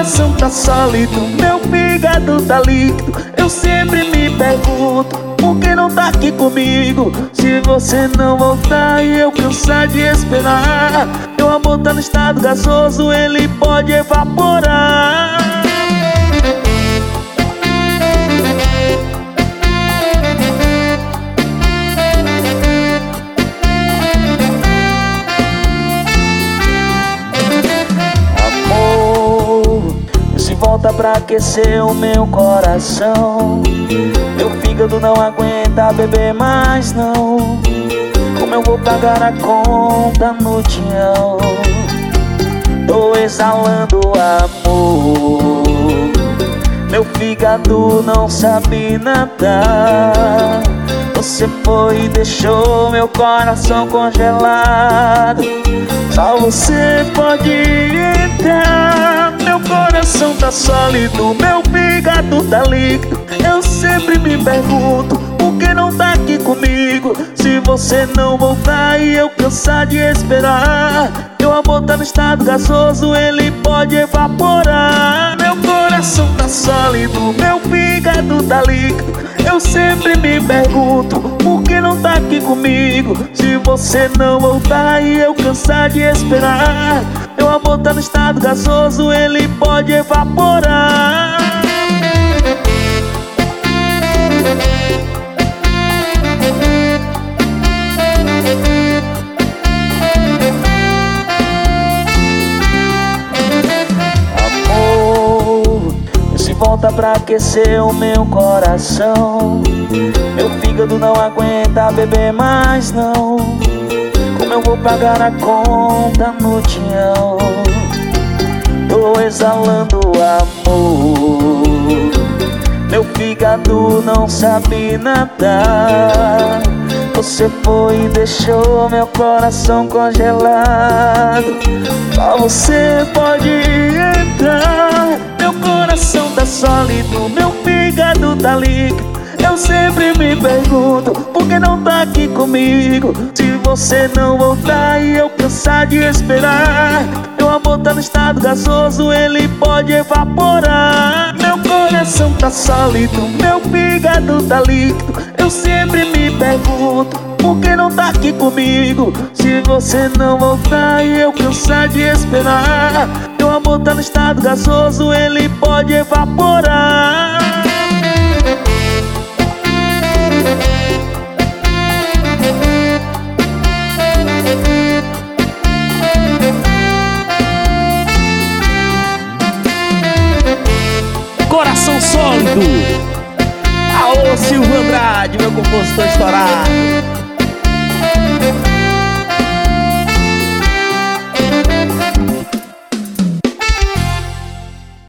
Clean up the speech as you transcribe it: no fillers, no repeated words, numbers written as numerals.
coração tá sólido, meu fígado tá líquido. Eu sempre me pergunto, por que não tá aqui comigo? Se você não voltar e eu cansar de esperar, meu amor tá no estado gasoso, ele pode evaporar. Volta pra aquecer o meu coração. Meu fígado não aguenta beber mais não. Como eu vou pagar a conta no tião? Tô exalando amor. Meu fígado não sabe nadar. Você foi e deixou meu coração congelado. Só você pode entrar. Meu coração tá sólido, meu fígado tá líquido. Eu sempre me pergunto, por que não tá aqui comigo? Se você não voltar e eu cansar de esperar, meu amor tá no estado gasoso, ele pode evaporar. Meu coração tá sólido, meu fígado tá líquido. Eu sempre me pergunto, por que não tá aqui comigo? Se você não voltar e eu cansar de esperar, meu amor tá no estado gasoso, ele pode evaporar. Volta pra aquecer o meu coração. Meu fígado não aguenta beber mais não. Como eu vou pagar a conta no tião? Tô exalando amor. Meu fígado não sabe nadar. Você foi e deixou meu coração congelado. Só você pode entrar. Meu coração tá sólido, meu fígado tá líquido. Eu sempre me pergunto, por que não tá aqui comigo? Se você não voltar e eu cansar de esperar, meu amor tá no estado gasoso, ele pode evaporar. Meu coração tá sólido, meu fígado tá líquido. Eu sempre me pergunto, por que não tá aqui comigo? Se você não voltar e eu cansar de esperar, meu amor tá no estado gasoso, ele pode evaporar. Coração sólido. Aô, Silvio Andrade, meu compositor estourado.